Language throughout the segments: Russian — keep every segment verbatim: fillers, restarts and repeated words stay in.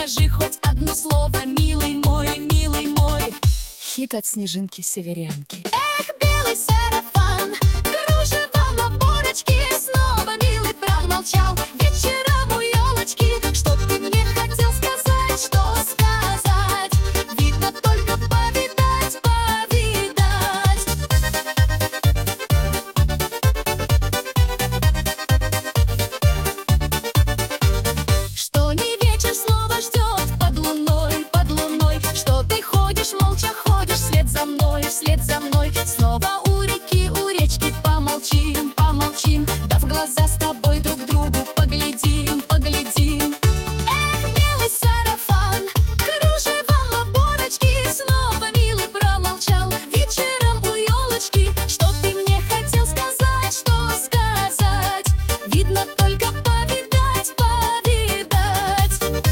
скажи хоть одно слово, милый мой, милый мой. Хит от Снежинки-Северянки. Эх, белый сарафан, кружево на оборочке, снова милый промолчал вечером у елочки. Что ты мне хотел сказать, что сказать? Видно только повидать, повидать. Что не вечер снова ждет под луной, под луной. Что ты ходишь, молча ходишь вслед за мной, вслед за мной. Снова у реки, у речки помолчим, помолчим. Да в глаза с тобой друг другу поглядим, поглядим. Эх, белый сарафан, кружево на оборочке, снова милый промолчал вечером у елочки. Что ты мне хотел сказать, что сказать? Видно только повидать, повидать.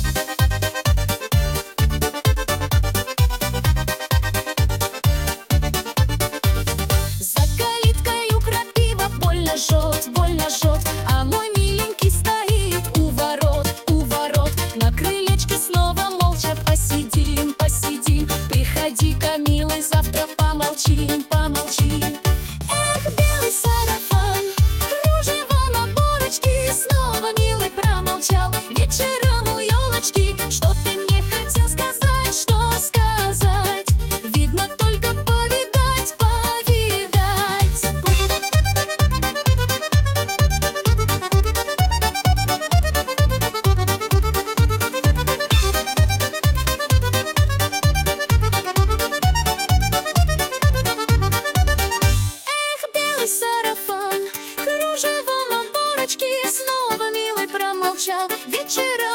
За калиткою крапива больно жжет, больно жжет, а мой миленький стоит у ворот, у ворот. На крылечке снова молча посидим, посидим. Приходи-ка, милый, завтра помолчим, помолчим. Эх, белый сарафан, кружево на оборочке, снова милый промолчал вечером у елочки. Что ты мне хотел сказать, что сказать? Видно только повидать, повидать. Эх, белый сарафан, кружево на оборочке, снова милый промолчал вечером